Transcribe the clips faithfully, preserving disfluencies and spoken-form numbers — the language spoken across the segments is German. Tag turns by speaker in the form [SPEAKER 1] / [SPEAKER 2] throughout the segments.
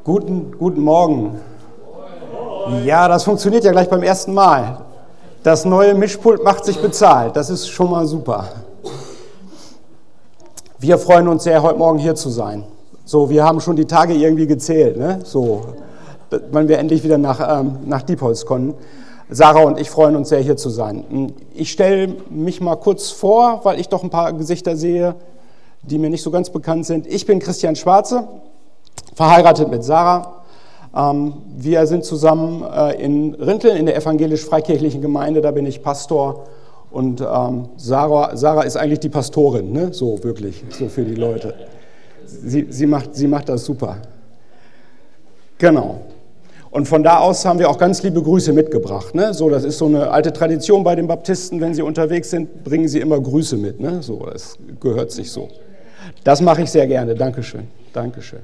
[SPEAKER 1] Guten, guten Morgen. Ja, das funktioniert ja gleich beim ersten Mal. Das neue Mischpult macht sich bezahlt. Das ist schon mal super. Wir freuen uns sehr, heute Morgen hier zu sein. So, wir haben schon die Tage irgendwie gezählt, ne? So, wenn wir endlich wieder nach, ähm, nach Diepholz konnten. Sarah und ich freuen uns sehr, hier zu sein. Ich stelle mich mal kurz vor, weil ich doch ein paar Gesichter sehe, die mir nicht so ganz bekannt sind. Ich bin Christian Schwarze, verheiratet mit Sarah. Ähm, wir sind zusammen äh, in Rinteln in der evangelisch-freikirchlichen Gemeinde, da bin ich Pastor. Und ähm, Sarah, Sarah ist eigentlich die Pastorin, ne? So wirklich, so für die Leute. Sie, sie, macht, sie macht das super. Genau. Und von da aus haben wir auch ganz liebe Grüße mitgebracht. Ne? So, das ist so eine alte Tradition bei den Baptisten, wenn sie unterwegs sind, bringen sie immer Grüße mit. Ne? So, das gehört sich so. Das mache ich sehr gerne. Dankeschön. Dankeschön.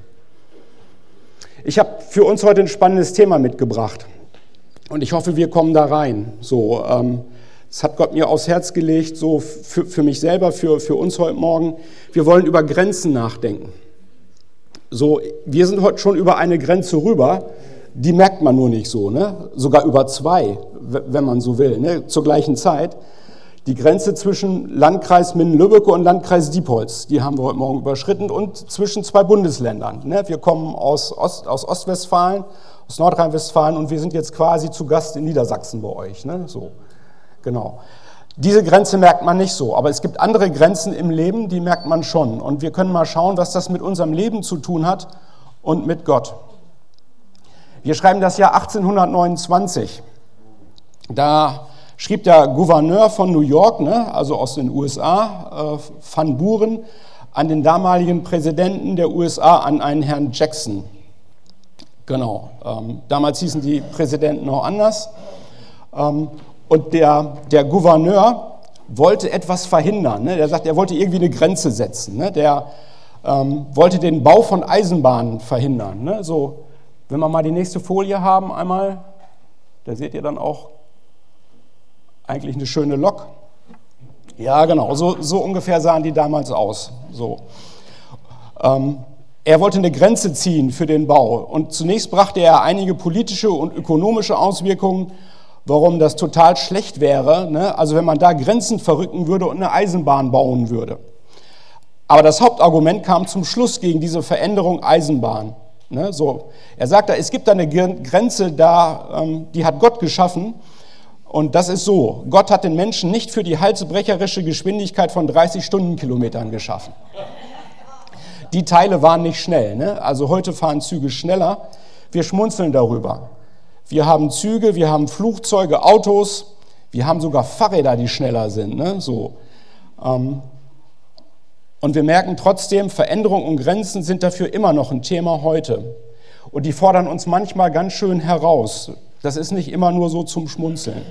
[SPEAKER 1] Ich habe für uns heute ein spannendes Thema mitgebracht. Und ich hoffe, wir kommen da rein. So, ähm, das hat Gott mir aufs Herz gelegt, so für, für mich selber, für, für uns heute Morgen. Wir wollen über Grenzen nachdenken. So, wir sind heute schon über eine Grenze rüber. Die merkt man nur nicht so, ne? Sogar über zwei, wenn man so will, ne? Zur gleichen Zeit. Die Grenze zwischen Landkreis Minden-Lübbecke und Landkreis Diepholz, die haben wir heute Morgen überschritten, und zwischen zwei Bundesländern. Ne? Wir kommen aus, Ost, aus Ostwestfalen, aus Nordrhein-Westfalen, und wir sind jetzt quasi zu Gast in Niedersachsen bei euch. Ne? So, genau. Diese Grenze merkt man nicht so, aber es gibt andere Grenzen im Leben, die merkt man schon. Und wir können mal schauen, was das mit unserem Leben zu tun hat und mit Gott. Wir schreiben das Jahr achtzehnhundertneunundzwanzig. Da schrieb der Gouverneur von New York, ne, also aus den U S A, äh, Van Buren, an den damaligen Präsidenten der U S A, an einen Herrn Jackson. Genau, ähm, damals hießen die Präsidenten noch anders. Ähm, und der, der Gouverneur wollte etwas verhindern. Ne? Der sagt, er wollte irgendwie eine Grenze setzen. Ne? Der ähm, wollte den Bau von Eisenbahnen verhindern. Ne? So, wenn wir mal die nächste Folie haben einmal, da seht ihr dann auch eigentlich eine schöne Lok. Ja, genau, so, so ungefähr sahen die damals aus. So. Ähm, er wollte eine Grenze ziehen für den Bau, und zunächst brachte er einige politische und ökonomische Auswirkungen, warum das total schlecht wäre, ne? Also wenn man da Grenzen verrücken würde und eine Eisenbahn bauen würde. Aber das Hauptargument kam zum Schluss gegen diese Veränderung Eisenbahn. Ne? So. Er sagte, es gibt da eine Grenze, da, ähm, die hat Gott geschaffen. Und das ist so: Gott hat den Menschen nicht für die halsbrecherische Geschwindigkeit von dreißig Stundenkilometern geschaffen. Die Teile waren nicht schnell. Ne? Also heute fahren Züge schneller. Wir schmunzeln darüber. Wir haben Züge, wir haben Flugzeuge, Autos, wir haben sogar Fahrräder, die schneller sind. Ne? So. Ähm, und wir merken trotzdem, Veränderungen und Grenzen sind dafür immer noch ein Thema heute. Und die fordern uns manchmal ganz schön heraus. Das ist nicht immer nur so zum Schmunzeln.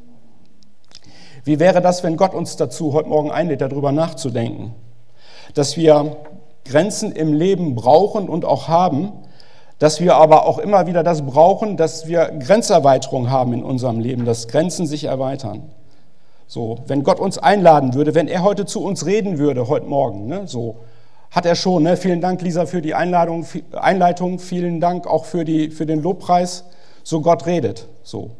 [SPEAKER 1] Wie wäre das, wenn Gott uns dazu heute Morgen einlädt, darüber nachzudenken? Dass wir Grenzen im Leben brauchen und auch haben, dass wir aber auch immer wieder das brauchen, dass wir Grenzerweiterung haben in unserem Leben, dass Grenzen sich erweitern. So, wenn Gott uns einladen würde, wenn er heute zu uns reden würde, heute Morgen, ne, so, hat er schon. Ne? Vielen Dank, Lisa, für die Einladung, Einleitung, vielen Dank auch für, die, für den Lobpreis. So, Gott redet. So.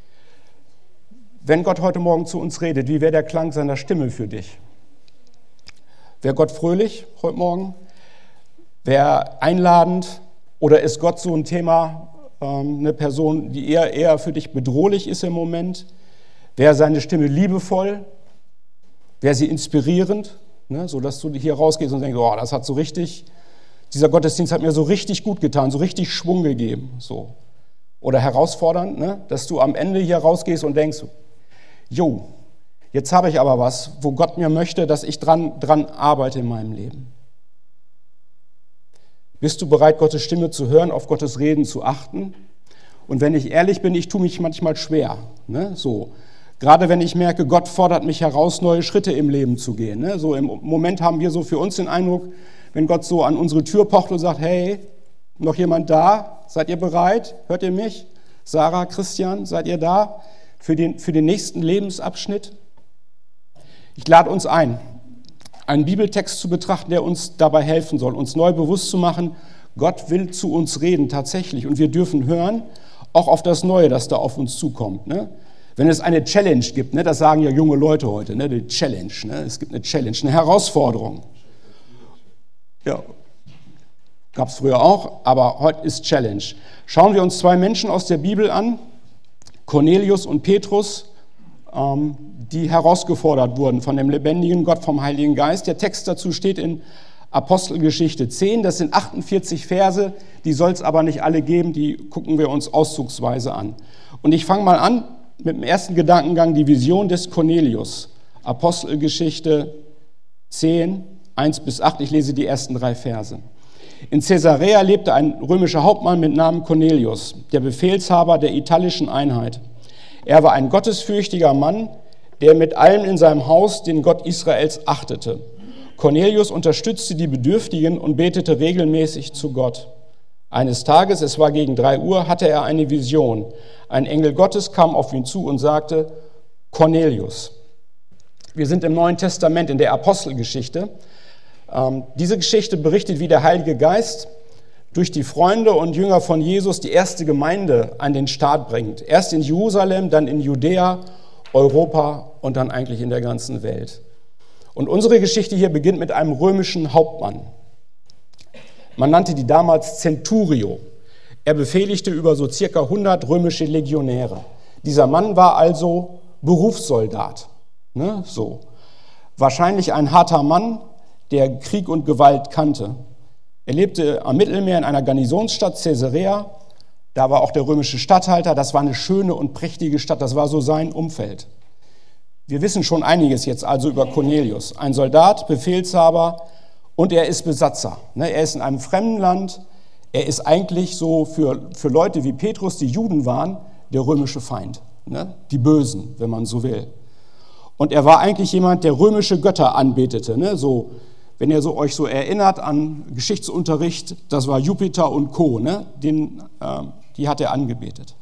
[SPEAKER 1] Wenn Gott heute Morgen zu uns redet, wie wäre der Klang seiner Stimme für dich? Wäre Gott fröhlich heute Morgen? Wäre einladend? Oder ist Gott so ein Thema, ähm, eine Person, die eher, eher für dich bedrohlich ist im Moment? Wäre seine Stimme liebevoll? Wäre sie inspirierend? Ne? So, dass du hier rausgehst und denkst, oh, das hat so richtig, dieser Gottesdienst hat mir so richtig gut getan, so richtig Schwung gegeben. So. Oder herausfordernd, ne? Dass du am Ende hier rausgehst und denkst, jo, jetzt habe ich aber was, wo Gott mir möchte, dass ich dran, dran arbeite in meinem Leben. Bist du bereit, Gottes Stimme zu hören, auf Gottes Reden zu achten? Und wenn ich ehrlich bin, ich tue mich manchmal schwer. Ne? So. Gerade wenn ich merke, Gott fordert mich heraus, neue Schritte im Leben zu gehen. Ne? So, im Moment haben wir so für uns den Eindruck, wenn Gott so an unsere Tür pocht und sagt, hey, noch jemand da? Seid ihr bereit? Hört ihr mich? Sarah, Christian, seid ihr da für den, für den nächsten Lebensabschnitt? Ich lade uns ein, einen Bibeltext zu betrachten, der uns dabei helfen soll, uns neu bewusst zu machen, Gott will zu uns reden tatsächlich und wir dürfen hören, auch auf das Neue, das da auf uns zukommt. Ne? Wenn es eine Challenge gibt, ne, das sagen ja junge Leute heute, ne, die Challenge, ne? Es gibt eine Challenge, eine Herausforderung. Ja, gab es früher auch, aber heute ist Challenge. Schauen wir uns zwei Menschen aus der Bibel an, Cornelius und Petrus, ähm, die herausgefordert wurden von dem lebendigen Gott, vom Heiligen Geist. Der Text dazu steht in Apostelgeschichte zehn, das sind achtundvierzig Verse, die soll es aber nicht alle geben, die gucken wir uns auszugsweise an. Und ich fange mal an mit dem ersten Gedankengang, die Vision des Cornelius. Apostelgeschichte zehn, eins bis acht, ich lese die ersten drei Verse. In Caesarea lebte ein römischer Hauptmann mit Namen Cornelius, der Befehlshaber der italischen Einheit. Er war ein gottesfürchtiger Mann, der mit allem in seinem Haus den Gott Israels achtete. Cornelius unterstützte die Bedürftigen und betete regelmäßig zu Gott. Eines Tages, es war gegen drei Uhr, hatte er eine Vision. Ein Engel Gottes kam auf ihn zu und sagte, Cornelius. Wir sind im Neuen Testament in der Apostelgeschichte. Ähm, diese Geschichte berichtet, wie der Heilige Geist durch die Freunde und Jünger von Jesus die erste Gemeinde an den Start bringt. Erst in Jerusalem, dann in Judäa, Europa und dann eigentlich in der ganzen Welt. Und unsere Geschichte hier beginnt mit einem römischen Hauptmann. Man nannte die damals Centurio. Er befehligte über so circa hundert römische Legionäre. Dieser Mann war also Berufssoldat. Ne? So. Wahrscheinlich ein harter Mann, der Krieg und Gewalt kannte. Er lebte am Mittelmeer in einer Garnisonsstadt Caesarea. Da war auch der römische Statthalter. Das war eine schöne und prächtige Stadt. Das war so sein Umfeld. Wir wissen schon einiges jetzt also über Cornelius. Ein Soldat, Befehlshaber und er ist Besatzer. Er ist in einem fremden Land. Er ist eigentlich so für, für Leute wie Petrus, die Juden waren, der römische Feind. Die Bösen, wenn man so will. Und er war eigentlich jemand, der römische Götter anbetete. So, wenn ihr so, euch so erinnert an Geschichtsunterricht, das war Jupiter und Co. Den, äh, die hat er angebetet.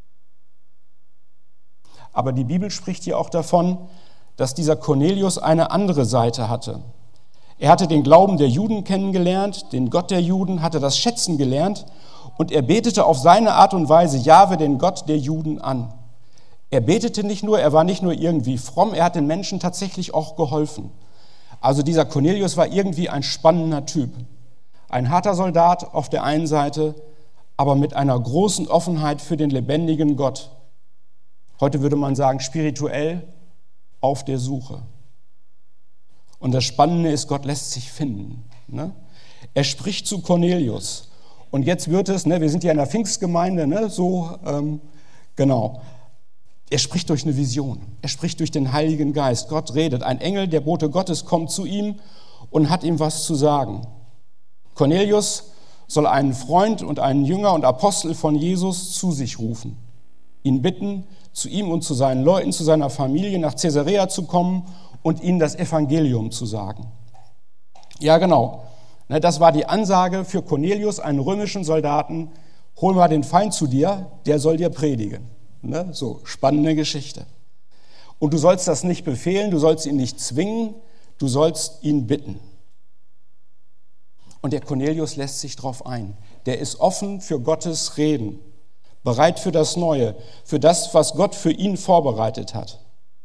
[SPEAKER 1] Aber die Bibel spricht hier auch davon, dass dieser Cornelius eine andere Seite hatte. Er hatte den Glauben der Juden kennengelernt, den Gott der Juden, hatte das Schätzen gelernt und er betete auf seine Art und Weise Jahwe, den Gott der Juden, an. Er betete nicht nur, er war nicht nur irgendwie fromm, er hat den Menschen tatsächlich auch geholfen. Also dieser Cornelius war irgendwie ein spannender Typ. Ein harter Soldat auf der einen Seite, aber mit einer großen Offenheit für den lebendigen Gott. Heute würde man sagen, spirituell auf der Suche. Und das Spannende ist, Gott lässt sich finden. Ne? Er spricht zu Cornelius. Und jetzt wird es, ne, wir sind ja in der Pfingstgemeinde, ne, so, ähm, genau. Er spricht durch eine Vision. Er spricht durch den Heiligen Geist. Gott redet. Ein Engel, der Bote Gottes, kommt zu ihm und hat ihm was zu sagen. Cornelius soll einen Freund und einen Jünger und Apostel von Jesus zu sich rufen. Ihn bitten, zu ihm und zu seinen Leuten, zu seiner Familie nach Caesarea zu kommen und ihnen das Evangelium zu sagen. Ja, genau. Das war die Ansage für Cornelius, einen römischen Soldaten. Hol mal den Feind zu dir, der soll dir predigen. So, spannende Geschichte. Und du sollst das nicht befehlen, du sollst ihn nicht zwingen, du sollst ihn bitten. Und der Cornelius lässt sich drauf ein. Der ist offen für Gottes Reden, bereit für das Neue, für das, was Gott für ihn vorbereitet hat.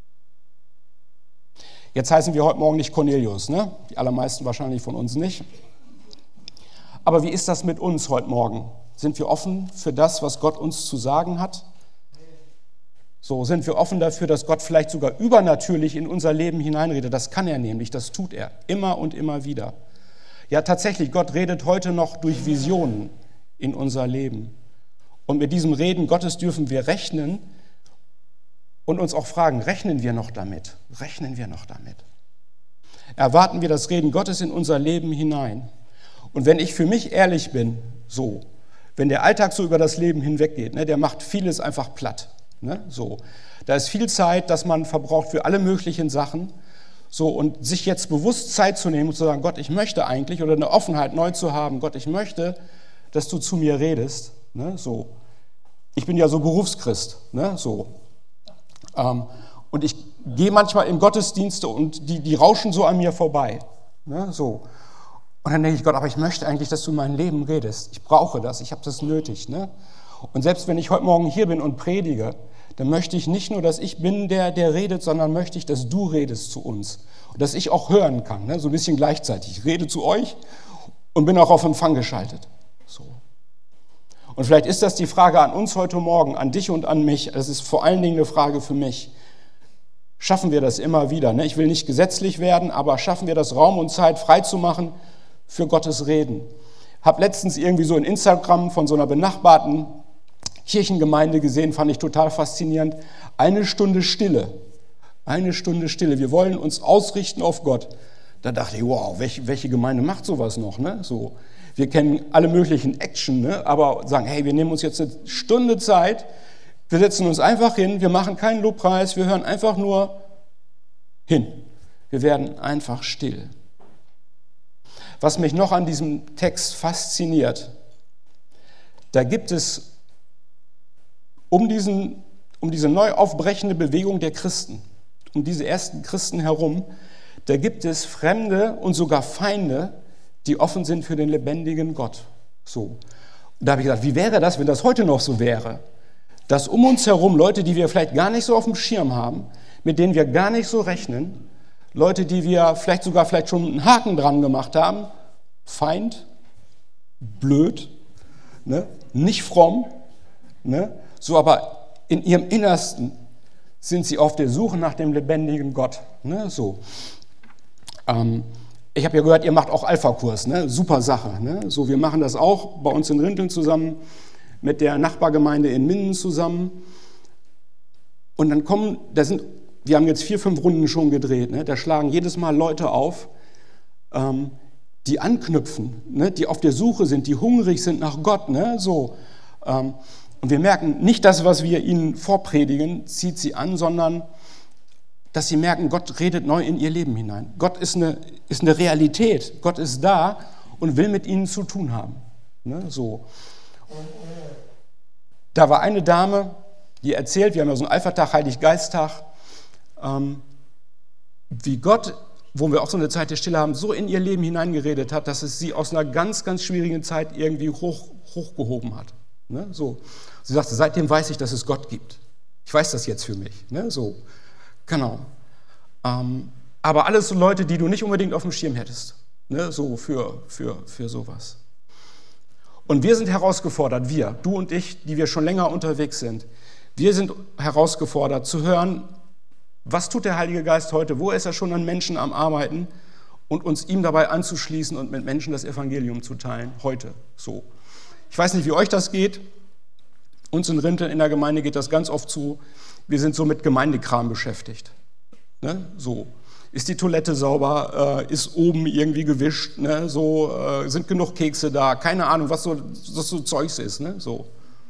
[SPEAKER 1] Jetzt heißen wir heute Morgen nicht Cornelius, ne? Die allermeisten wahrscheinlich von uns nicht. Aber wie ist das mit uns heute Morgen? Sind wir offen für das, was Gott uns zu sagen hat? So, sind wir offen dafür, dass Gott vielleicht sogar übernatürlich in unser Leben hineinredet? Das kann er nämlich, das tut er, immer und immer wieder. Ja, tatsächlich, Gott redet heute noch durch Visionen in unser Leben. Und mit diesem Reden Gottes dürfen wir rechnen und uns auch fragen, rechnen wir noch damit? Rechnen wir noch damit? Erwarten wir das Reden Gottes in unser Leben hinein? Und wenn ich für mich ehrlich bin, so, wenn der Alltag so über das Leben hinweggeht, ne, der macht vieles einfach platt. Ne, so. Da ist viel Zeit, dass man verbraucht für alle möglichen Sachen. So, und sich jetzt bewusst Zeit zu nehmen und zu sagen, Gott, ich möchte eigentlich, oder eine Offenheit neu zu haben, Gott, ich möchte, dass du zu mir redest. Ne, so. Ich bin ja so Berufschrist. Ne, so. Ähm, und ich gehe manchmal in Gottesdienste und die, die rauschen so an mir vorbei. Ne, so. Und dann denke ich, Gott, aber ich möchte eigentlich, dass du in mein Leben redest. Ich brauche das, ich habe das nötig. Ne? Und selbst wenn ich heute Morgen hier bin und predige, dann möchte ich nicht nur, dass ich bin, der, der redet, sondern möchte ich, dass du redest zu uns. Und dass ich auch hören kann, ne? So ein bisschen gleichzeitig. Ich rede zu euch und bin auch auf Empfang geschaltet. So. Und vielleicht ist das die Frage an uns heute Morgen, an dich und an mich. Das ist vor allen Dingen eine Frage für mich. Schaffen wir das immer wieder? Ne? Ich will nicht gesetzlich werden, aber schaffen wir das, Raum und Zeit frei zu machen für Gottes Reden? Habe letztens irgendwie so in Instagram von so einer benachbarten Kirchengemeinde gesehen, fand ich total faszinierend. Eine Stunde Stille. Eine Stunde Stille. Wir wollen uns ausrichten auf Gott. Da dachte ich, wow, welche, welche Gemeinde macht sowas noch? Ne? So, wir kennen alle möglichen Action, ne? Aber sagen, hey, wir nehmen uns jetzt eine Stunde Zeit, wir setzen uns einfach hin, wir machen keinen Lobpreis, wir hören einfach nur hin. Wir werden einfach still. Was mich noch an diesem Text fasziniert, da gibt es um, diesen, um diese neu aufbrechende Bewegung der Christen, um diese ersten Christen herum, da gibt es Fremde und sogar Feinde, die offen sind für den lebendigen Gott. So. Und da habe ich gedacht, wie wäre das, wenn das heute noch so wäre? Dass um uns herum Leute, die wir vielleicht gar nicht so auf dem Schirm haben, mit denen wir gar nicht so rechnen, Leute, die wir vielleicht sogar vielleicht schon einen Haken dran gemacht haben, Feind, blöd, ne? Nicht fromm, ne? So, aber in ihrem Innersten sind sie auf der Suche nach dem lebendigen Gott. Ne? So. Ähm, ich habe ja gehört, ihr macht auch Alpha-Kurs, ne? Super Sache. Ne? So, wir machen das auch bei uns in Rinteln zusammen, mit der Nachbargemeinde in Minden zusammen. Und dann kommen, da sind, wir haben jetzt vier, fünf Runden schon gedreht, ne? Da schlagen jedes Mal Leute auf, ähm, die anknüpfen, ne? Die auf der Suche sind, die hungrig sind nach Gott. Ne? So, ähm, und wir merken, nicht das, was wir ihnen vorpredigen, zieht sie an, sondern dass sie merken, Gott redet neu in ihr Leben hinein. Gott ist eine, ist eine Realität. Gott ist da und will mit ihnen zu tun haben. Ne? So. Da war eine Dame, die erzählt, wir haben ja so einen Alpha-Tag, Heiliggeisttag, ähm, wie Gott, wo wir auch so eine Zeit der Stille haben, so in ihr Leben hineingeredet hat, dass es sie aus einer ganz, ganz schwierigen Zeit irgendwie hoch, hochgehoben hat. Ne? So. Sie sagte, seitdem weiß ich, dass es Gott gibt. Ich weiß das jetzt für mich. Ne? So. Genau. Ähm, aber alles so Leute, die du nicht unbedingt auf dem Schirm hättest. Ne? So für, für, für sowas. Und wir sind herausgefordert, wir, du und ich, die wir schon länger unterwegs sind, wir sind herausgefordert zu hören, was tut der Heilige Geist heute, wo ist er schon an Menschen am Arbeiten und uns ihm dabei anzuschließen und mit Menschen das Evangelium zu teilen, heute so. Ich weiß nicht, wie euch das geht, uns in Rinteln in der Gemeinde geht das ganz oft zu, wir sind so mit Gemeindekram beschäftigt. Ne? So, ist die Toilette sauber, äh, ist oben irgendwie gewischt, ne? So, äh, sind genug Kekse da, keine Ahnung, was so, was so Zeugs ist. Ne? So.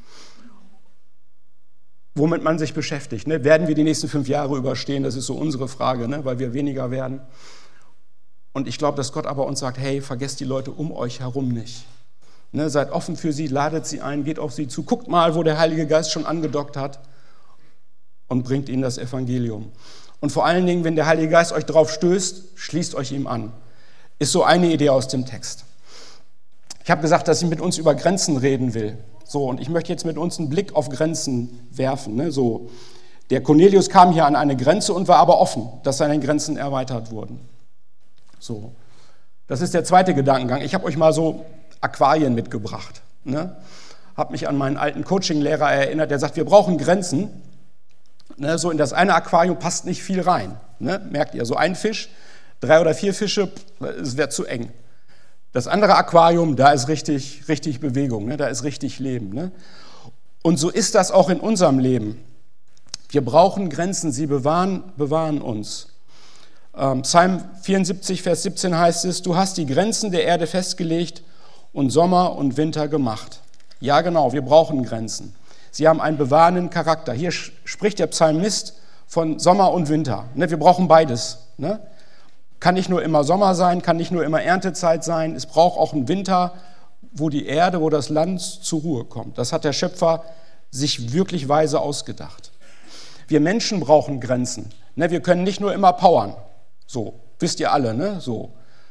[SPEAKER 1] Womit man sich beschäftigt. Ne? Werden wir die nächsten fünf Jahre überstehen? Das ist so unsere Frage, ne? Weil wir weniger werden. Und ich glaube, dass Gott aber uns sagt, hey, vergesst die Leute um euch herum nicht. Ne? Seid offen für sie, ladet sie ein, geht auf sie zu, guckt mal, wo der Heilige Geist schon angedockt hat und bringt ihnen das Evangelium. Und vor allen Dingen, wenn der Heilige Geist euch drauf stößt, schließt euch ihm an. Ist so eine Idee aus dem Text. Ich habe gesagt, dass ich mit uns über Grenzen reden will. So, und ich möchte jetzt mit uns einen Blick auf Grenzen werfen. Ne? So, der Cornelius kam hier an eine Grenze und war aber offen, dass seine Grenzen erweitert wurden. So, das ist der zweite Gedankengang. Ich habe euch mal so Aquarien mitgebracht. Ne? Habe mich an meinen alten Coaching-Lehrer erinnert, der sagt, wir brauchen Grenzen. Ne? So in das eine Aquarium passt nicht viel rein. Ne? Merkt ihr, so ein Fisch, drei oder vier Fische, es wäre zu eng. Das andere Aquarium, da ist richtig, richtig Bewegung, ne? Da ist richtig Leben. Ne? Und so ist das auch in unserem Leben. Wir brauchen Grenzen, sie bewahren, bewahren uns. Ähm, Psalm vierundsiebzig, Vers siebzehn heißt es, du hast die Grenzen der Erde festgelegt und Sommer und Winter gemacht. Ja genau, wir brauchen Grenzen. Sie haben einen bewahrenden Charakter. Hier spricht der Psalmist von Sommer und Winter. Ne? Wir brauchen beides. Ne? Kann nicht nur immer Sommer sein, kann nicht nur immer Erntezeit sein. Es braucht auch einen Winter, wo die Erde, wo das Land zur Ruhe kommt. Das hat der Schöpfer sich wirklich weise ausgedacht. Wir Menschen brauchen Grenzen. Ne, wir können nicht nur immer powern. So, wisst ihr alle, ne? So.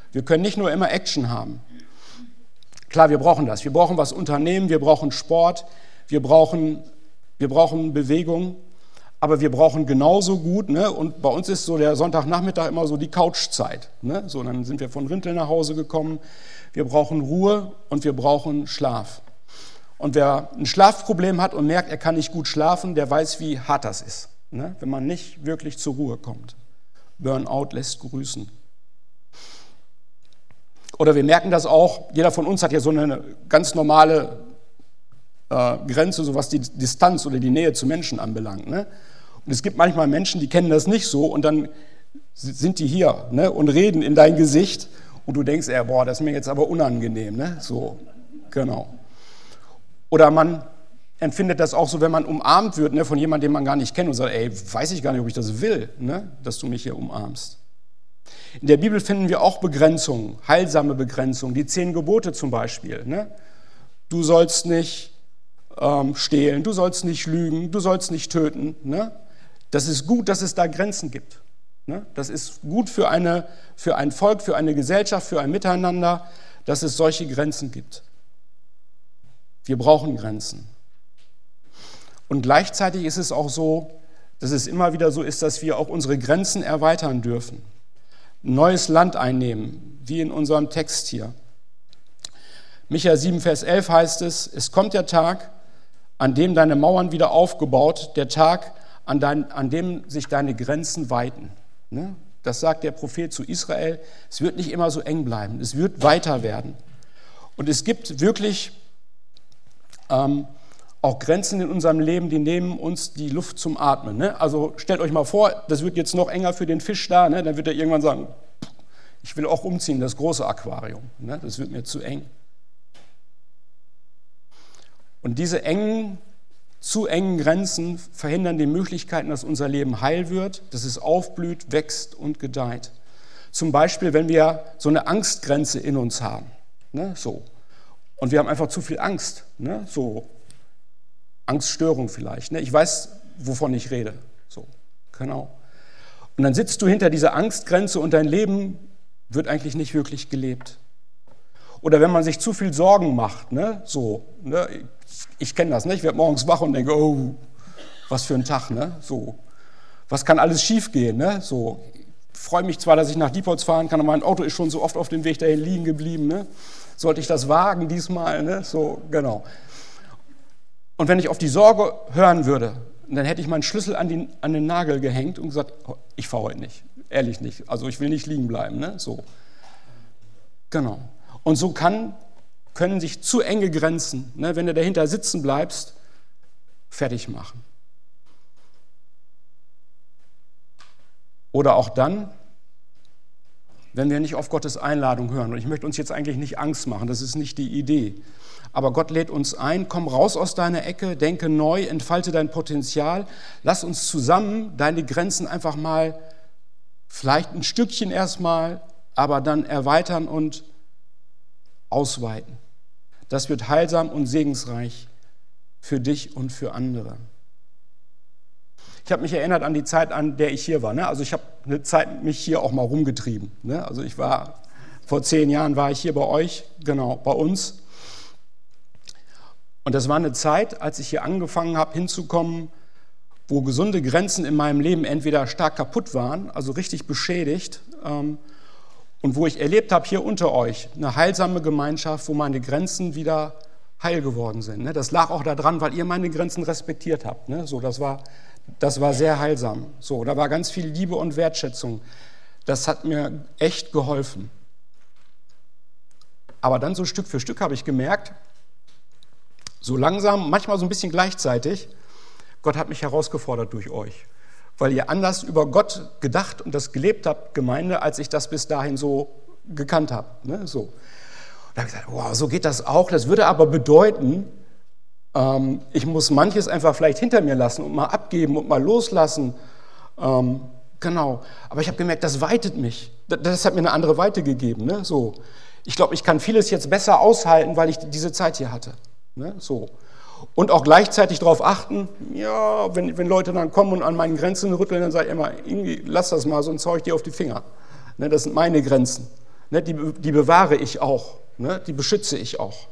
[SPEAKER 1] Wir können nicht nur immer Action haben. Klar, wir brauchen das. Wir brauchen was unternehmen, wir brauchen Sport, wir brauchen, wir brauchen Bewegung, aber wir brauchen genauso gut, ne? Und bei uns ist so der Sonntagnachmittag immer so die Couchzeit. Ne? So, dann sind wir von Rintel nach Hause gekommen. Wir brauchen Ruhe und wir brauchen Schlaf. Und wer ein Schlafproblem hat und merkt, er kann nicht gut schlafen, der weiß, wie hart das ist, ne? Wenn man nicht wirklich zur Ruhe kommt. Burnout lässt grüßen. Oder wir merken das auch, jeder von uns hat ja so eine ganz normale äh, Grenze, so was die Distanz oder die Nähe zu Menschen anbelangt. Ne? Und es gibt manchmal Menschen, die kennen das nicht so und dann sind die hier, ne, und reden in dein Gesicht und du denkst, ey, boah, das ist mir jetzt aber unangenehm. Ne? So, genau. Oder man empfindet das auch so, wenn man umarmt wird, ne, von jemandem, den man gar nicht kennt und sagt, ey, weiß ich gar nicht, ob ich das will, ne, dass du mich hier umarmst. In der Bibel finden wir auch Begrenzungen, heilsame Begrenzungen, die zehn Gebote zum Beispiel. Ne? Du sollst nicht ähm, stehlen, du sollst nicht lügen, du sollst nicht töten. Ne? Das ist gut, dass es da Grenzen gibt. Ne? Das ist gut für, eine, für ein Volk, für eine Gesellschaft, für ein Miteinander, dass es solche Grenzen gibt. Wir brauchen Grenzen. Und gleichzeitig ist es auch so, dass es immer wieder so ist, dass wir auch unsere Grenzen erweitern dürfen. Ein neues Land einnehmen, wie in unserem Text hier. Micha sieben, Vers elf heißt es, es kommt der Tag, an dem deine Mauern wieder aufgebaut, der Tag, an, dein, an dem sich deine Grenzen weiten. Ne? Das sagt der Prophet zu Israel. Es wird nicht immer so eng bleiben, es wird weiter werden. Und es gibt wirklich ähm, auch Grenzen in unserem Leben, die nehmen uns die Luft zum Atmen. Ne? Also stellt euch mal vor, das wird jetzt noch enger für den Fisch da, ne? Dann wird er irgendwann sagen, ich will auch umziehen, das große Aquarium. Ne? Das wird mir zu eng. Und diese engen, zu engen Grenzen verhindern die Möglichkeiten, dass unser Leben heil wird, dass es aufblüht, wächst und gedeiht. Zum Beispiel, wenn wir so eine Angstgrenze in uns haben. Ne? So. Und wir haben einfach zu viel Angst. Ne? So. Angststörung vielleicht. Ne? Ich weiß, wovon ich rede. So, genau. Und dann sitzt du hinter dieser Angstgrenze und dein Leben wird eigentlich nicht wirklich gelebt. Oder wenn man sich zu viel Sorgen macht, ne? So, ne? Ich, ich kenne das, ne? Ich werde morgens wach und denke, oh, was für ein Tag, ne? So, was kann alles schiefgehen, ne? So, ich freue mich zwar, dass ich nach Diepholz fahren kann, aber mein Auto ist schon so oft auf dem Weg dahin liegen geblieben, ne? Sollte ich das wagen diesmal, ne? So, genau. Und wenn ich auf die Sorge hören würde, dann hätte ich meinen Schlüssel an, die, an den Nagel gehängt und gesagt, ich fahre heute nicht, ehrlich nicht, also ich will nicht liegen bleiben. Ne? So. Genau. Und so kann, können sich zu enge Grenzen, ne, wenn du dahinter sitzen bleibst, fertig machen. Oder auch dann, wenn wir nicht auf Gottes Einladung hören. Und ich möchte uns jetzt eigentlich nicht Angst machen, das ist nicht die Idee. Aber Gott lädt uns ein, komm raus aus deiner Ecke, denke neu, entfalte dein Potenzial. Lass uns zusammen deine Grenzen einfach mal, vielleicht ein Stückchen erstmal, aber dann erweitern und ausweiten. Das wird heilsam und segensreich für dich und für andere. Ich habe mich erinnert an die Zeit, an der ich hier war. Ne? Also ich habe eine Zeit mich hier auch mal rumgetrieben. Ne? Also ich war, vor zehn Jahren war ich hier bei euch, genau, bei uns. Und das war eine Zeit, als ich hier angefangen habe, hinzukommen, wo gesunde Grenzen in meinem Leben entweder stark kaputt waren, also richtig beschädigt, ähm, und wo ich erlebt habe, hier unter euch, eine heilsame Gemeinschaft, wo meine Grenzen wieder heil geworden sind. Ne? Das lag auch daran, weil ihr meine Grenzen respektiert habt. Ne? So, das war, das war sehr heilsam. So, da war ganz viel Liebe und Wertschätzung. Das hat mir echt geholfen. Aber dann so Stück für Stück habe ich gemerkt, so langsam, manchmal so ein bisschen gleichzeitig, Gott hat mich herausgefordert durch euch, weil ihr anders über Gott gedacht und das gelebt habt, Gemeinde, als ich das bis dahin so gekannt habe. Ne? So. Da habe ich gesagt, wow, so geht das auch. Das würde aber bedeuten, ähm, ich muss manches einfach vielleicht hinter mir lassen und mal abgeben und mal loslassen. Ähm, genau. Aber ich habe gemerkt, das weitet mich. Das, das hat mir eine andere Weite gegeben. Ne? So. Ich glaube, ich kann vieles jetzt besser aushalten, weil ich diese Zeit hier hatte. Ne? So. Und auch gleichzeitig darauf achten, ja, wenn, wenn Leute dann kommen und an meinen Grenzen rütteln, dann sage ich immer, irgendwie, lass das mal, sonst hau ich dir auf die Finger. Ne? Das sind meine Grenzen. Ne, die, die bewahre ich auch, ne, die beschütze ich auch.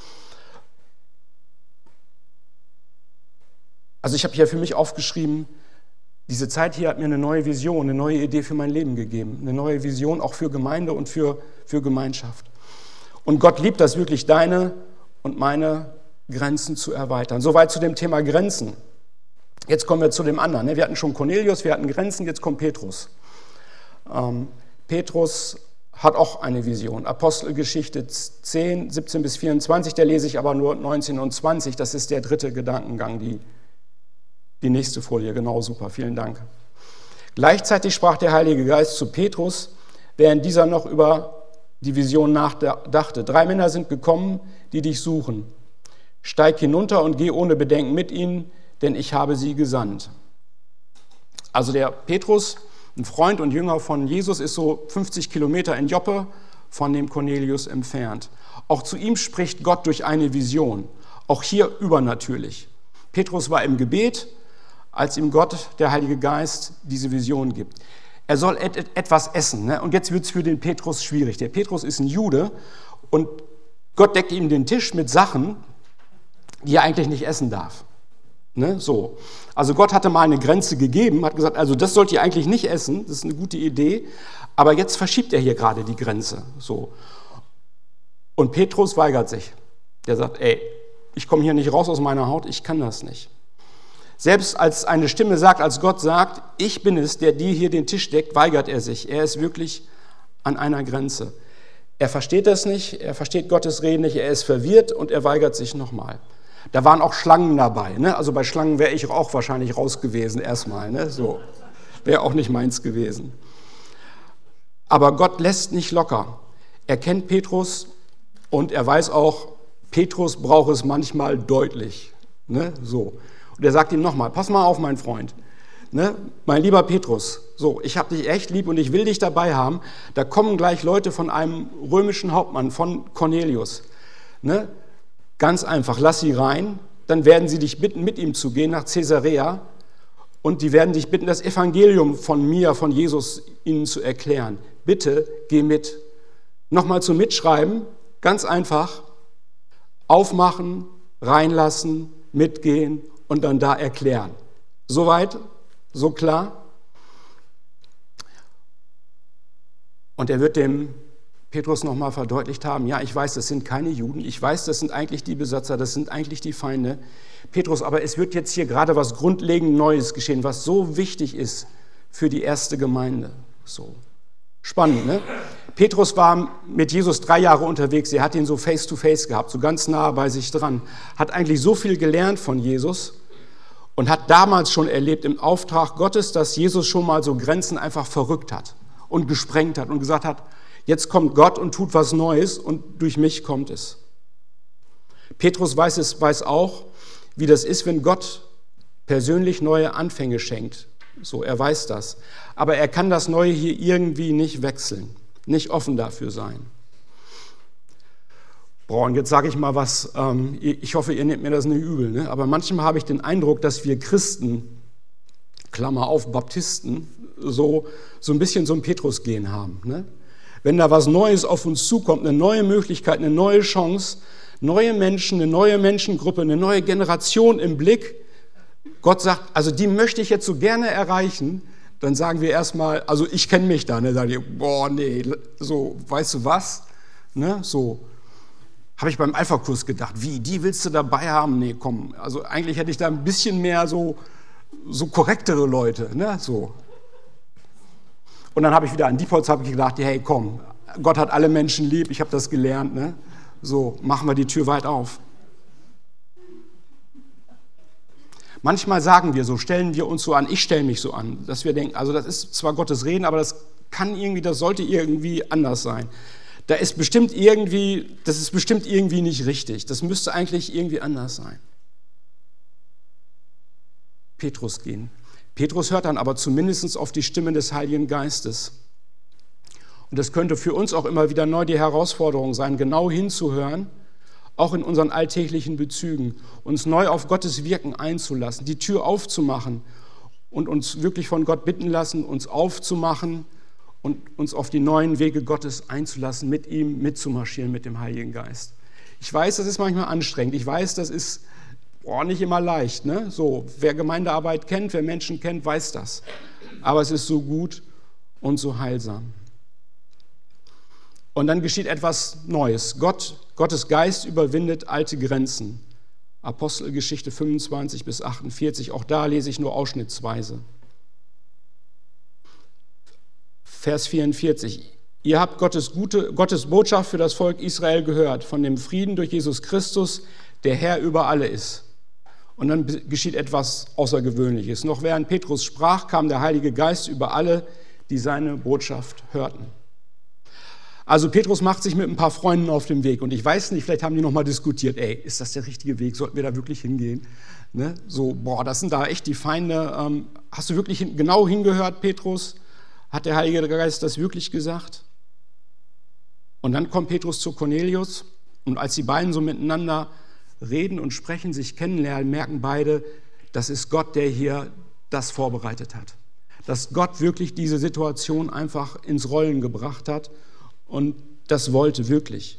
[SPEAKER 1] Also ich habe hier für mich aufgeschrieben, diese Zeit hier hat mir eine neue Vision, eine neue Idee für mein Leben gegeben, eine neue Vision auch für Gemeinde und für, für Gemeinschaft. Und Gott liebt das wirklich, deine und meine Grenzen zu erweitern. Soweit zu dem Thema Grenzen. Jetzt kommen wir zu dem anderen. Wir hatten schon Cornelius, wir hatten Grenzen, jetzt kommt Petrus. Ähm, Petrus hat auch eine Vision. Apostelgeschichte zehn, siebzehn bis vierundzwanzig, da lese ich aber nur neunzehn und zwanzig. Das ist der dritte Gedankengang, die, die nächste Folie. Genau, super, vielen Dank. Gleichzeitig sprach der Heilige Geist zu Petrus, während dieser noch über die Vision nachdachte. Drei Männer sind gekommen, die dich suchen. Steig hinunter und geh ohne Bedenken mit ihnen, denn ich habe sie gesandt. Also der Petrus, ein Freund und Jünger von Jesus, ist so fünfzig Kilometer in Joppe von dem Cornelius entfernt. Auch zu ihm spricht Gott durch eine Vision, auch hier übernatürlich. Petrus war im Gebet, als ihm Gott, der Heilige Geist, diese Vision gibt. Er soll et- et- etwas essen, ne? Und jetzt wird es für den Petrus schwierig. Der Petrus ist ein Jude und Gott deckt ihm den Tisch mit Sachen, die er eigentlich nicht essen darf. Ne? So. Also Gott hatte mal eine Grenze gegeben, hat gesagt, also das sollt ihr eigentlich nicht essen, das ist eine gute Idee, aber jetzt verschiebt er hier gerade die Grenze. So. Und Petrus weigert sich. Der sagt, ey, ich komme hier nicht raus aus meiner Haut, ich kann das nicht. Selbst als eine Stimme sagt, als Gott sagt, ich bin es, der dir hier den Tisch deckt, weigert er sich. Er ist wirklich an einer Grenze. Er versteht das nicht, er versteht Gottes Reden nicht, er ist verwirrt und er weigert sich nochmal. Da waren auch Schlangen dabei, ne? Also bei Schlangen wäre ich auch wahrscheinlich raus gewesen erstmal, ne? So, wäre auch nicht meins gewesen. Aber Gott lässt nicht locker. Er kennt Petrus und er weiß auch, Petrus braucht es manchmal deutlich, ne? So. Und er sagt ihm nochmal, pass mal auf, mein Freund, ne? Mein lieber Petrus, so, ich habe dich echt lieb und ich will dich dabei haben. Da kommen gleich Leute von einem römischen Hauptmann, von Cornelius, ne? Ganz einfach, lass sie rein, dann werden sie dich bitten, mit ihm zu gehen nach Caesarea und die werden dich bitten, das Evangelium von mir, von Jesus, ihnen zu erklären. Bitte, geh mit. Nochmal zum Mitschreiben, ganz einfach, aufmachen, reinlassen, mitgehen und dann da erklären. Soweit, so klar. Und er wird dem Petrus nochmal verdeutlicht haben, ja, ich weiß, das sind keine Juden, ich weiß, das sind eigentlich die Besatzer, das sind eigentlich die Feinde. Petrus, aber es wird jetzt hier gerade was grundlegend Neues geschehen, was so wichtig ist für die erste Gemeinde. So spannend, ne? Petrus war mit Jesus drei Jahre unterwegs, er hat ihn so face to face gehabt, so ganz nah bei sich dran, hat eigentlich so viel gelernt von Jesus und hat damals schon erlebt im Auftrag Gottes, dass Jesus schon mal so Grenzen einfach verrückt hat und gesprengt hat und gesagt hat, jetzt kommt Gott und tut was Neues und durch mich kommt es. Petrus weiß es, weiß auch, wie das ist, wenn Gott persönlich neue Anfänge schenkt. So, er weiß das. Aber er kann das Neue hier irgendwie nicht wechseln, nicht offen dafür sein. Boah, und jetzt sage ich mal was, ähm, ich hoffe, ihr nehmt mir das nicht übel, ne? Aber manchmal habe ich den Eindruck, dass wir Christen, Klammer auf, Baptisten, so, so ein bisschen so ein Petrus-Gen haben, ne? Wenn da was Neues auf uns zukommt, eine neue Möglichkeit, eine neue Chance, neue Menschen, eine neue Menschengruppe, eine neue Generation im Blick, Gott sagt, also die möchte ich jetzt so gerne erreichen, dann sagen wir erstmal, also ich kenne mich da, ne, sagen die, boah, nee, so, weißt du was, ne, so, habe ich beim Alpha-Kurs gedacht, wie, die willst du dabei haben? Nee, komm, also eigentlich hätte ich da ein bisschen mehr so, so korrektere Leute, ne, so. Und dann habe ich wieder an Diepholz habe ich gedacht, hey, komm, Gott hat alle Menschen lieb, ich habe das gelernt, ne? So, machen wir die Tür weit auf. Manchmal sagen wir so, stellen wir uns so an, ich stelle mich so an, dass wir denken, also das ist zwar Gottes Reden, aber das kann irgendwie, das sollte irgendwie anders sein. Da ist bestimmt irgendwie, das ist bestimmt irgendwie nicht richtig. Das müsste eigentlich irgendwie anders sein. Petrus gehen. Petrus hört dann aber zumindest auf die Stimme des Heiligen Geistes. Und das könnte für uns auch immer wieder neu die Herausforderung sein, genau hinzuhören, auch in unseren alltäglichen Bezügen, uns neu auf Gottes Wirken einzulassen, die Tür aufzumachen und uns wirklich von Gott bitten lassen, uns aufzumachen und uns auf die neuen Wege Gottes einzulassen, mit ihm mitzumarschieren, mit dem Heiligen Geist. Ich weiß, das ist manchmal anstrengend. Ich weiß, das ist boah, nicht immer leicht. Ne? So, wer Gemeindearbeit kennt, wer Menschen kennt, weiß das. Aber es ist so gut und so heilsam. Und dann geschieht etwas Neues. Gott, Gottes Geist überwindet alte Grenzen. Apostelgeschichte fünfundzwanzig bis achtundvierzig, auch da lese ich nur ausschnittsweise. Vers vierundvierzig. Ihr habt Gottes, gute, Gottes Botschaft für das Volk Israel gehört, von dem Frieden durch Jesus Christus, der Herr über alle ist. Und dann geschieht etwas Außergewöhnliches. Noch während Petrus sprach, kam der Heilige Geist über alle, die seine Botschaft hörten. Also Petrus macht sich mit ein paar Freunden auf den Weg. Und ich weiß nicht, vielleicht haben die nochmal diskutiert, ey, ist das der richtige Weg? Sollten wir da wirklich hingehen? Ne? So, boah, das sind da echt die Feinde. Ähm, hast du wirklich hin, genau hingehört, Petrus? Hat der Heilige Geist das wirklich gesagt? Und dann kommt Petrus zu Cornelius. Und als die beiden so miteinander reden und sprechen, sich kennenlernen, merken beide, das ist Gott, der hier das vorbereitet hat. Dass Gott wirklich diese Situation einfach ins Rollen gebracht hat. Und das wollte wirklich.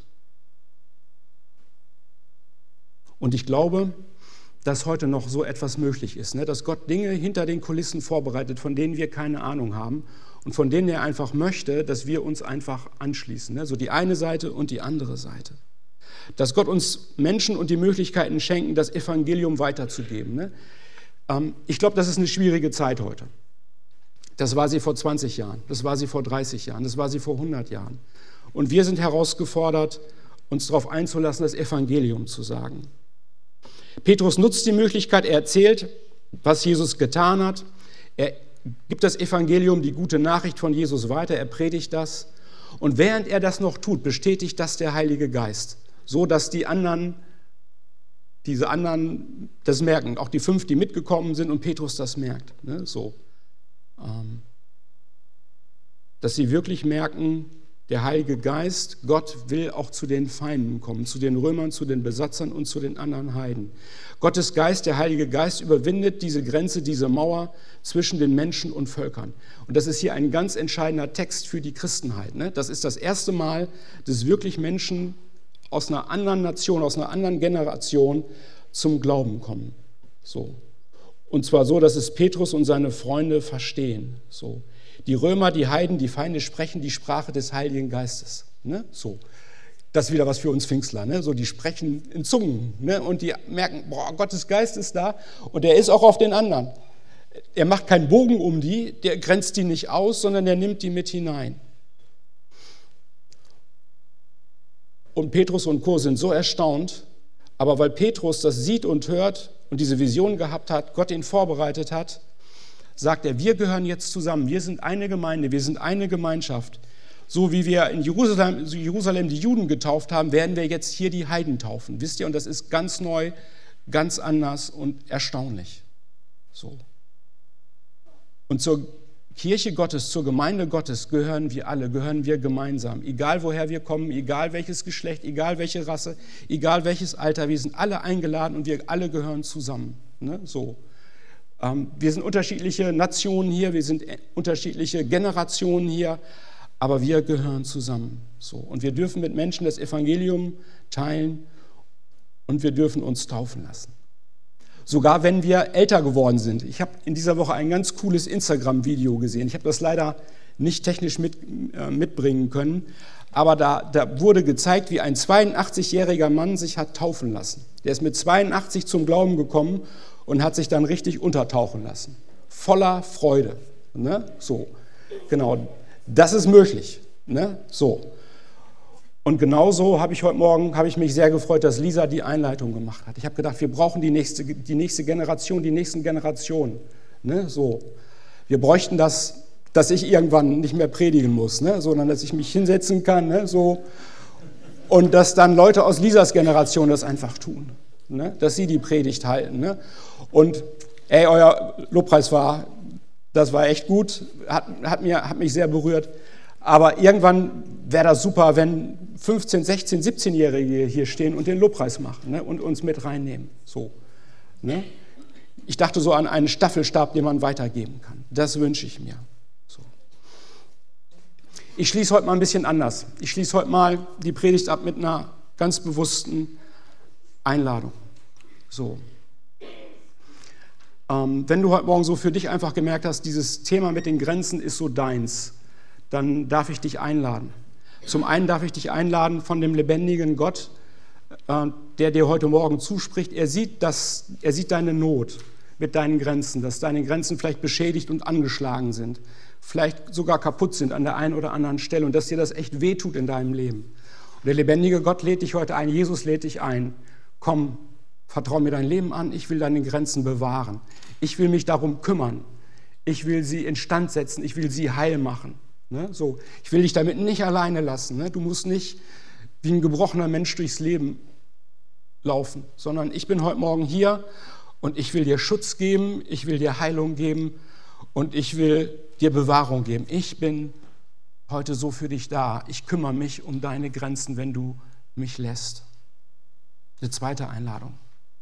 [SPEAKER 1] Und ich glaube, dass heute noch so etwas möglich ist, ne? Dass Gott Dinge hinter den Kulissen vorbereitet, von denen wir keine Ahnung haben und von denen er einfach möchte, dass wir uns einfach anschließen. Ne? So die eine Seite und die andere Seite. Dass Gott uns Menschen und die Möglichkeiten schenken, das Evangelium weiterzugeben. Ne? Ähm, ich glaube, das ist eine schwierige Zeit heute. Das war sie vor zwanzig Jahren, das war sie vor dreißig Jahren, das war sie vor hundert Jahren. Und wir sind herausgefordert, uns darauf einzulassen, das Evangelium zu sagen. Petrus nutzt die Möglichkeit, er erzählt, was Jesus getan hat. Er gibt das Evangelium, die gute Nachricht von Jesus weiter, er predigt das. Und während er das noch tut, bestätigt das der Heilige Geist, so dass die anderen, diese anderen das merken, auch die fünf, die mitgekommen sind und Petrus das merkt. Ne? So. Dass sie wirklich merken, der Heilige Geist, Gott will auch zu den Feinden kommen, zu den Römern, zu den Besatzern und zu den anderen Heiden. Gottes Geist, der Heilige Geist, überwindet diese Grenze, diese Mauer zwischen den Menschen und Völkern. Und das ist hier ein ganz entscheidender Text für die Christenheit. Ne? Das ist das erste Mal, dass wirklich Menschen aus einer anderen Nation, aus einer anderen Generation zum Glauben kommen. So. Und zwar so, dass es Petrus und seine Freunde verstehen. So. Die Römer, die Heiden, die Feinde sprechen die Sprache des Heiligen Geistes. Ne? So. Das ist wieder was für uns Pfingstler. Ne? So, die sprechen in Zungen. Ne? Und die merken, boah, Gottes Geist ist da und er ist auch auf den anderen. Er macht keinen Bogen um die, der grenzt die nicht aus, sondern er nimmt die mit hinein. Und Petrus und Co. sind so erstaunt, aber weil Petrus das sieht und hört und diese Vision gehabt hat, Gott ihn vorbereitet hat, sagt er, wir gehören jetzt zusammen, wir sind eine Gemeinde, wir sind eine Gemeinschaft. So wie wir in Jerusalem, Jerusalem die Juden getauft haben, werden wir jetzt hier die Heiden taufen. Wisst ihr, und das ist ganz neu, ganz anders und erstaunlich. So. Und zur Kirche Gottes, zur Gemeinde Gottes gehören wir alle, gehören wir gemeinsam. Egal woher wir kommen, egal welches Geschlecht, egal welche Rasse, egal welches Alter, wir sind alle eingeladen und wir alle gehören zusammen. Ne? So. Ähm, wir sind unterschiedliche Nationen hier, wir sind unterschiedliche Generationen hier, aber wir gehören zusammen. So. Und wir dürfen mit Menschen das Evangelium teilen und wir dürfen uns taufen lassen. Sogar wenn wir älter geworden sind. Ich habe in dieser Woche ein ganz cooles Instagram-Video gesehen. Ich habe das leider nicht technisch mit, äh, mitbringen können, aber da, da wurde gezeigt, wie ein zweiundachtzigjähriger Mann sich hat taufen lassen. Der ist mit zweiundachtzig zum Glauben gekommen und hat sich dann richtig untertauchen lassen. Voller Freude. Ne? So, genau. Das ist möglich. Ne? So. Und genauso habe ich heute Morgen, habe ich mich sehr gefreut, dass Lisa die Einleitung gemacht hat. Ich habe gedacht, wir brauchen die nächste, die nächste Generation, die nächsten Generationen. Ne? So. Wir bräuchten das, dass ich irgendwann nicht mehr predigen muss, ne? Sondern dass ich mich hinsetzen kann, ne? So. Und dass dann Leute aus Lisas Generation das einfach tun, ne? Dass sie die Predigt halten. Ne? Und ey, euer Lobpreis war, das war echt gut, hat, hat, mir, hat mich sehr berührt. Aber irgendwann wäre das super, wenn fünfzehn-, sechzehn-, siebzehnjährige hier stehen und den Lobpreis machen, ne, und uns mit reinnehmen. So, ne? Ich dachte so an einen Staffelstab, den man weitergeben kann. Das wünsche ich mir. So. Ich schließe heute mal ein bisschen anders. Ich schließe heute mal die Predigt ab mit einer ganz bewussten Einladung. So. Ähm, wenn du heute Morgen so für dich einfach gemerkt hast, dieses Thema mit den Grenzen ist so deins, dann darf ich dich einladen. Zum einen darf ich dich einladen von dem lebendigen Gott, äh, der dir heute Morgen zuspricht. Er sieht, das, er sieht deine Not mit deinen Grenzen, dass deine Grenzen vielleicht beschädigt und angeschlagen sind, vielleicht sogar kaputt sind an der einen oder anderen Stelle und dass dir das echt wehtut in deinem Leben. Und der lebendige Gott lädt dich heute ein, Jesus lädt dich ein. Komm, vertrau mir dein Leben an, ich will deine Grenzen bewahren. Ich will mich darum kümmern. Ich will sie instand setzen, ich will sie heil machen. Ne? So, ich will dich damit nicht alleine lassen. Ne? Du musst nicht wie ein gebrochener Mensch durchs Leben laufen, sondern ich bin heute Morgen hier und ich will dir Schutz geben, ich will dir Heilung geben und ich will dir Bewahrung geben. Ich bin heute so für dich da. Ich kümmere mich um deine Grenzen, wenn du mich lässt. Eine zweite Einladung.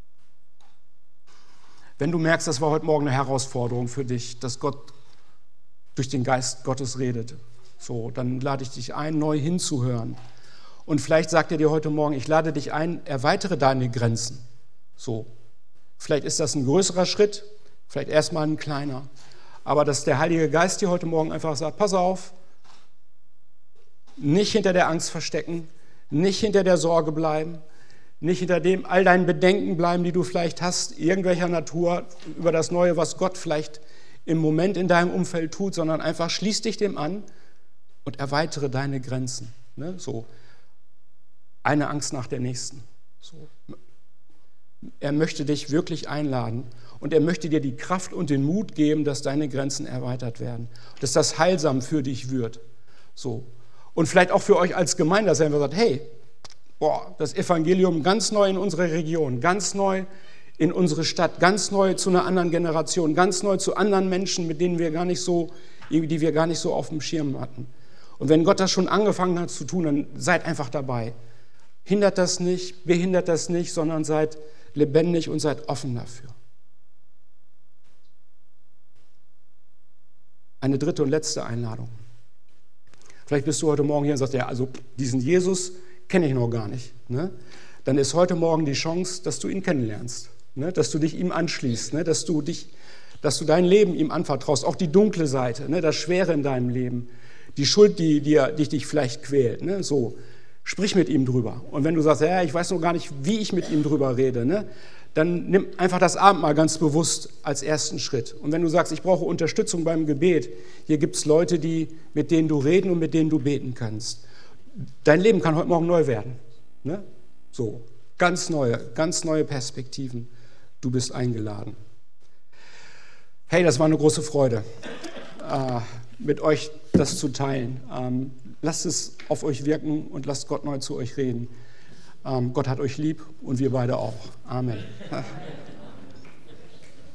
[SPEAKER 1] Wenn du merkst, das war heute Morgen eine Herausforderung für dich, dass Gott durch den Geist Gottes redet, so, dann lade ich dich ein, neu hinzuhören. Und vielleicht sagt er dir heute Morgen, ich lade dich ein, erweitere deine Grenzen. So, vielleicht ist das ein größerer Schritt, vielleicht erstmal ein kleiner. Aber dass der Heilige Geist dir heute Morgen einfach sagt, pass auf, nicht hinter der Angst verstecken, nicht hinter der Sorge bleiben, nicht hinter dem all deinen Bedenken bleiben, die du vielleicht hast, irgendwelcher Natur, über das Neue, was Gott vielleicht im Moment in deinem Umfeld tut, sondern einfach schließ dich dem an und erweitere deine Grenzen. Ne? So, eine Angst nach der nächsten. So. Er möchte dich wirklich einladen und er möchte dir die Kraft und den Mut geben, dass deine Grenzen erweitert werden, dass das heilsam für dich wird. So. Und vielleicht auch für euch als Gemeinde, dass er einfach sagt, hey, boah, das Evangelium ganz neu in unsere Region, ganz neu in unsere Stadt, ganz neu zu einer anderen Generation, ganz neu zu anderen Menschen, mit denen wir gar nicht so, die wir gar nicht so auf dem Schirm hatten. Und wenn Gott das schon angefangen hat zu tun, dann seid einfach dabei. Hindert das nicht, behindert das nicht, sondern seid lebendig und seid offen dafür. Eine dritte und letzte Einladung. Vielleicht bist du heute Morgen hier und sagst, ja, also diesen Jesus kenne ich noch gar nicht. Ne? Dann ist heute Morgen die Chance, dass du ihn kennenlernst, ne? Dass du dich ihm anschließt, ne? dass du dich, dass du dein Leben ihm anvertraust, auch die dunkle Seite, ne? Das Schwere in deinem Leben, die Schuld, die, die, die dich vielleicht quält. Ne? So, sprich mit ihm drüber. Und wenn du sagst, ja, ich weiß noch gar nicht, wie ich mit ihm drüber rede, ne? Dann nimm einfach das Abendmahl ganz bewusst als ersten Schritt. Und wenn du sagst, ich brauche Unterstützung beim Gebet, hier gibt es Leute, die, mit denen du reden und mit denen du beten kannst. Dein Leben kann heute Morgen neu werden. Ne? So, ganz neue, ganz neue Perspektiven. Du bist eingeladen. Hey, das war eine große Freude, äh, mit euch das zu teilen. Ähm, lasst es auf euch wirken und lasst Gott neu zu euch reden. Ähm, Gott hat euch lieb und wir beide auch. Amen.